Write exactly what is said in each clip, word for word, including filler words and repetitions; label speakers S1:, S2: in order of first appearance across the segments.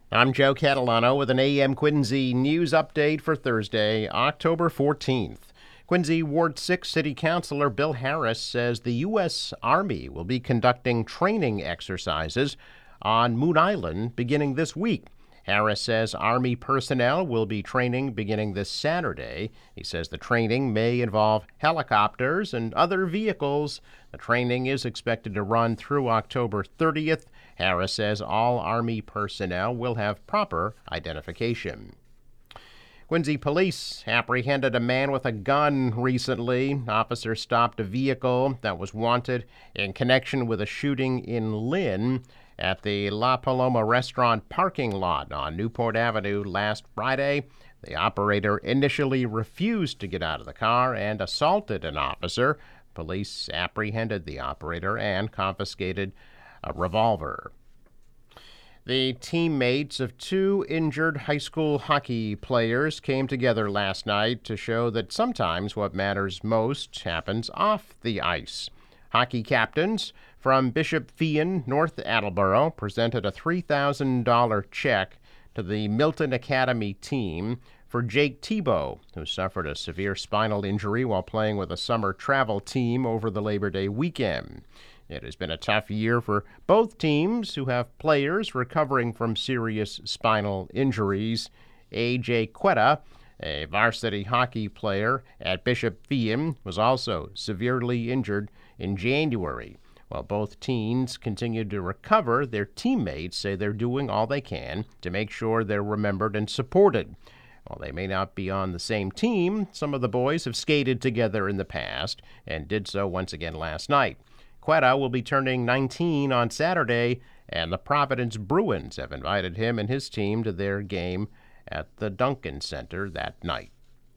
S1: I'm Joe Catalano with an A M Quincy news update for Thursday, October fourteenth. Quincy Ward six City Councilor Bill Harris says the U S. Army will be conducting training exercises on Moon Island beginning this week. Harris says Army personnel will be training beginning this Saturday. He says the training may involve helicopters and other vehicles. The training is expected to run through October thirtieth. Harris says all Army personnel will have proper identification. Quincy police apprehended a man with a gun recently. Officers stopped a vehicle that was wanted in connection with a shooting in Lynn at the La Paloma restaurant parking lot on Newport Avenue last Friday. The operator initially refused to get out of the car and assaulted an officer. Police apprehended the operator and confiscated a revolver. The teammates of two injured high school hockey players came together last night to show that sometimes what matters most happens off the ice. Hockey captains from Bishop Feion, North Attleboro, presented a three thousand dollars check to the Milton Academy team for Jake Thibault, who suffered a severe spinal injury while playing with a summer travel team over the Labor Day weekend. It has been a tough year for both teams, who have players recovering from serious spinal injuries. A J Quetta, a varsity hockey player at Bishop Feion, was also severely injured in January. While both teams continue to recover, their teammates say they're doing all they can to make sure they're remembered and supported. While they may not be on the same team, some of the boys have skated together in the past and did so once again last night. Quetta will be turning nineteen on Saturday, and the Providence Bruins have invited him and his team to their game at the Duncan Center that night.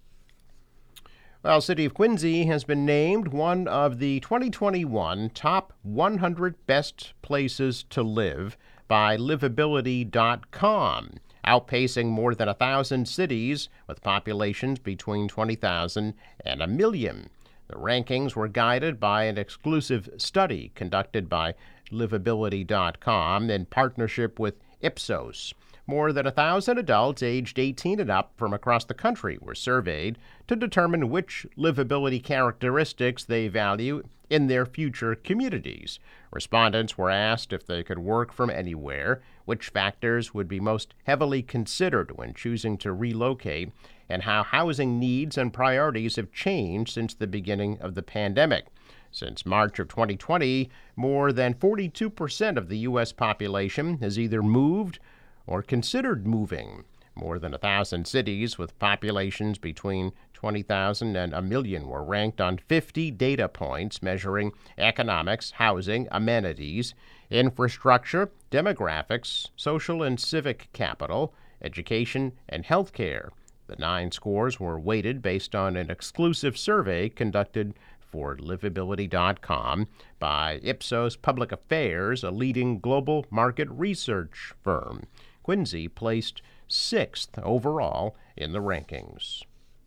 S1: Well, City of Quincy has been named one of the twenty twenty-one top one hundred best places to live by livability dot com, outpacing more than a thousand cities with populations between twenty thousand and a million. The rankings were guided by an exclusive study conducted by livability dot com in partnership with Ipsos. More than a thousand adults aged eighteen and up from across the country were surveyed to determine which livability characteristics they value in their future communities. Respondents were asked if they could work from anywhere, which factors would be most heavily considered when choosing to relocate, and how housing needs and priorities have changed since the beginning of the pandemic. Since March of twenty twenty, more than forty-two percent of the U S population has either moved or considered moving. More than a thousand cities with populations between twenty thousand and a million were ranked on fifty data points measuring economics, housing, amenities, infrastructure, demographics, social and civic capital, education, and health care. The nine scores were weighted based on an exclusive survey conducted for livability dot com by Ipsos Public Affairs, a leading global market research firm. Quincy placed sixth overall in the rankings.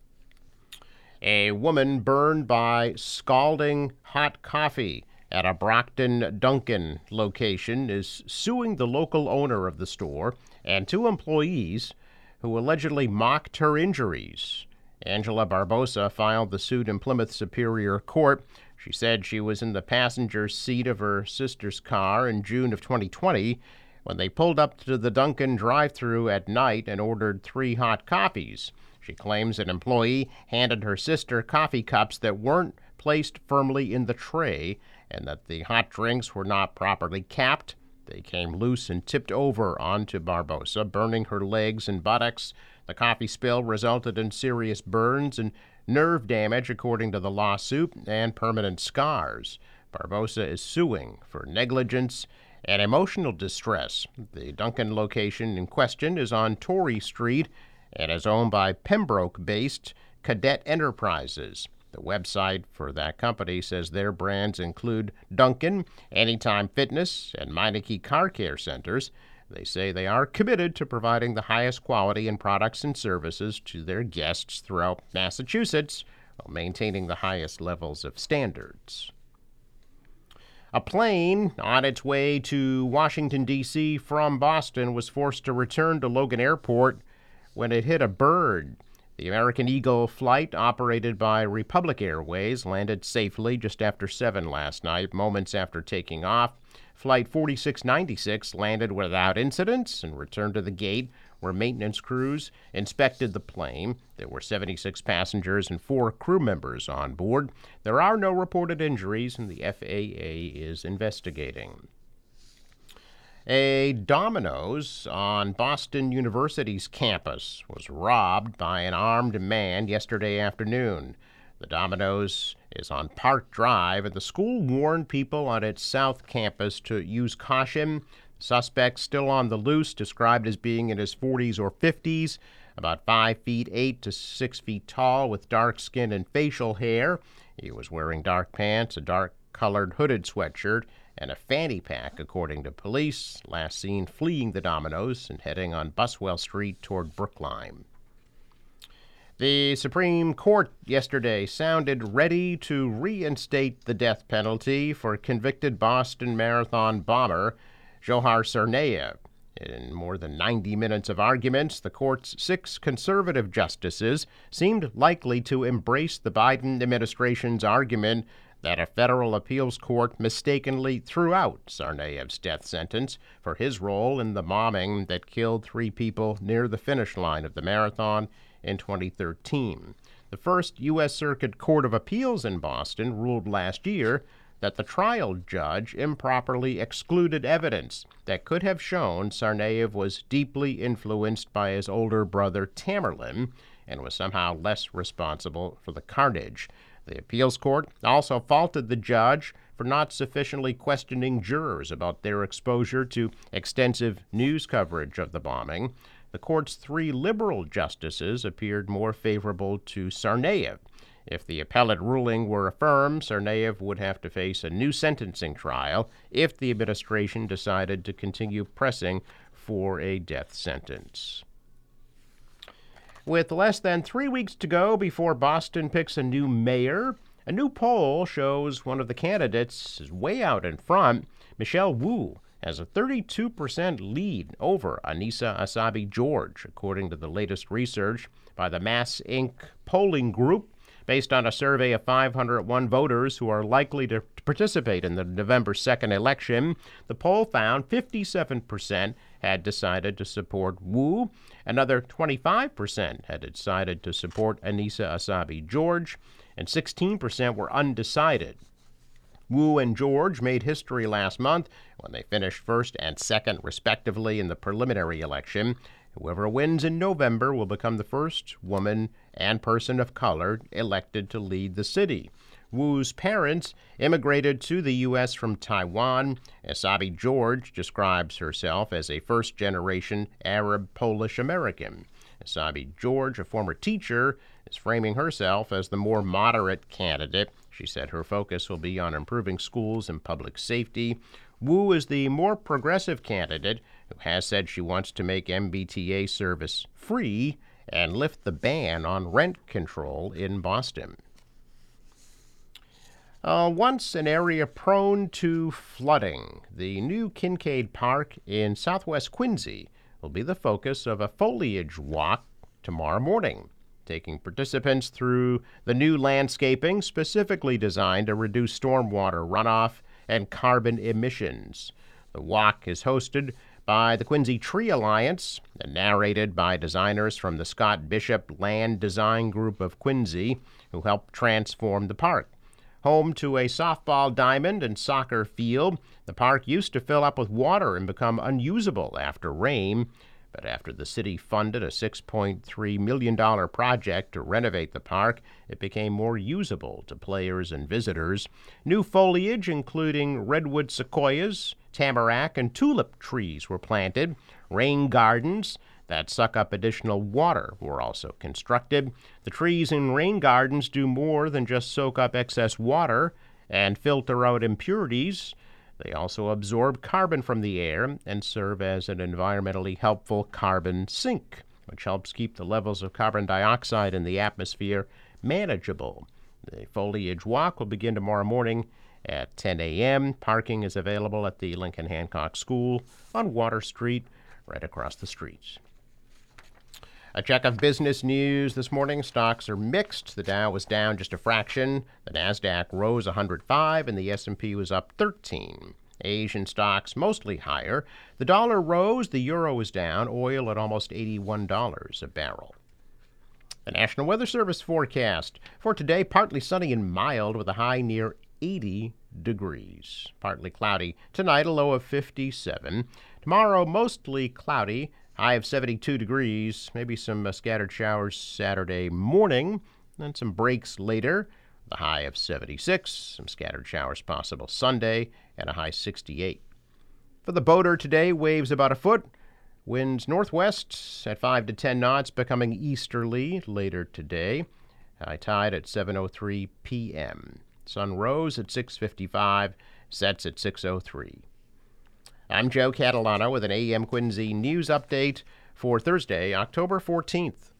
S1: A woman burned by scalding hot coffee at a Brockton Dunkin' location is suing the local owner of the store and two employees who allegedly mocked her injuries. Angela Barbosa filed the suit in Plymouth Superior Court. She said she was in the passenger seat of her sister's car in June of twenty twenty when they pulled up to the Dunkin' drive-thru at night and ordered three hot coffees. She claims an employee handed her sister coffee cups that weren't placed firmly in the tray and that the hot drinks were not properly capped. They came loose and tipped over onto Barbosa, burning her legs and buttocks. The coffee spill resulted in serious burns and nerve damage, according to the lawsuit, and permanent scars. Barbosa is suing for negligence and emotional distress. The Dunkin' location in question is on Torrey Street and is owned by Pembroke-based Cadet Enterprises. The website for that company says their brands include Dunkin', Anytime Fitness, and Meineke Car Care Centers. They say they are committed to providing the highest quality in products and services to their guests throughout Massachusetts while maintaining the highest levels of standards. A plane on its way to Washington, D C from Boston was forced to return to Logan Airport when it hit a bird. The American Eagle flight, operated by Republic Airways, landed safely just after seven last night, moments after taking off. Flight forty-six ninety-six landed without incidents and returned to the gate, where maintenance crews inspected the plane. There were seventy-six passengers and four crew members on board. There are no reported injuries, and the F A A is investigating. A Domino's on Boston University's campus was robbed by an armed man yesterday afternoon. The Domino's is on Park Drive, and the school warned people on its south campus to use caution. Suspect still on the loose, described as being in his forties or fifties, about five feet eight to six feet tall, with dark skin and facial hair. He was wearing dark pants, a dark-colored hooded sweatshirt, and a fanny pack, according to police. Last seen fleeing the Domino's and heading on Buswell Street toward Brookline. The Supreme Court yesterday sounded ready to reinstate the death penalty for convicted Boston Marathon bomber Dzhokhar Tsarnaev. In more than ninety minutes of arguments, the court's six conservative justices seemed likely to embrace the Biden administration's argument that a federal appeals court mistakenly threw out Tsarnaev's death sentence for his role in the bombing that killed three people near the finish line of the marathon in twenty thirteen. The first U S Circuit Court of Appeals in Boston ruled last year that the trial judge improperly excluded evidence that could have shown Tsarnaev was deeply influenced by his older brother Tamerlan and was somehow less responsible for the carnage. The appeals court also faulted the judge for not sufficiently questioning jurors about their exposure to extensive news coverage of the bombing. The court's three liberal justices appeared more favorable to Tsarnaev. If the appellate ruling were affirmed, Tsarnaev would have to face a new sentencing trial if the administration decided to continue pressing for a death sentence. With less than three weeks to go before Boston picks a new mayor, a new poll shows one of the candidates is way out in front. Michelle Wu has a thirty-two percent lead over Annissa Essaibi-George, according to the latest research by the Mass Incorporated polling group. Based on a survey of five hundred one voters who are likely to participate in the November second election, the poll found fifty-seven percent had decided to support Wu. Another twenty-five percent had decided to support Annissa Essaibi-George, and sixteen percent were undecided. Wu and George made history last month when they finished first and second, respectively, in the preliminary election. Whoever wins in November will become the first woman and person of color elected to lead the city. Wu's parents immigrated to the U S from Taiwan. Essaibi-George describes herself as a first-generation Arab Polish American. Essaibi-George, a former teacher, is framing herself as the more moderate candidate. She said her focus will be on improving schools and public safety. Wu is the more progressive candidate who has said she wants to make M B T A service free and lift the ban on rent control in Boston. Uh, once an area prone to flooding, the new Kincaid Park in southwest Quincy will be the focus of a foliage walk tomorrow morning, taking participants through the new landscaping specifically designed to reduce stormwater runoff and carbon emissions. The walk is hosted by the Quincy Tree Alliance and narrated by designers from the Scott Bishop Land Design Group of Quincy, who helped transform the park. Home to a softball diamond and soccer field, the park used to fill up with water and become unusable after rain. But after the city funded a six point three million dollars project to renovate the park, it became more usable to players and visitors. New foliage, including redwood sequoias, tamarack, and tulip trees, were planted. Rain gardens that suck up additional water were also constructed. The trees in rain gardens do more than just soak up excess water and filter out impurities. They also absorb carbon from the air and serve as an environmentally helpful carbon sink, which helps keep the levels of carbon dioxide in the atmosphere manageable. The foliage walk will begin tomorrow morning at ten a.m. Parking is available at the Lincoln Hancock School on Water Street, right across the street. A check of business news this morning. Stocks are mixed. The Dow was down just a fraction. The Nasdaq rose one hundred five, and the S and P was up thirteen. Asian stocks mostly higher. The dollar rose. The euro was down. Oil at almost eighty-one dollars a barrel. The National Weather Service forecast for today: partly sunny and mild with a high near eighty degrees. Partly cloudy tonight, a low of fifty-seven. Tomorrow, mostly cloudy, high of seventy-two degrees. Maybe some uh, scattered showers Saturday morning, then some breaks later. The high of seventy-six. Some scattered showers possible Sunday, and a high sixty-eight. For the boater today, waves about a foot. Winds northwest at five to ten knots, becoming easterly later today. High tide at seven oh three p.m. Sun rose at six fifty-five, sets at six oh three. I'm Joe Catalano with an A M Quincy news update for Thursday, October fourteenth.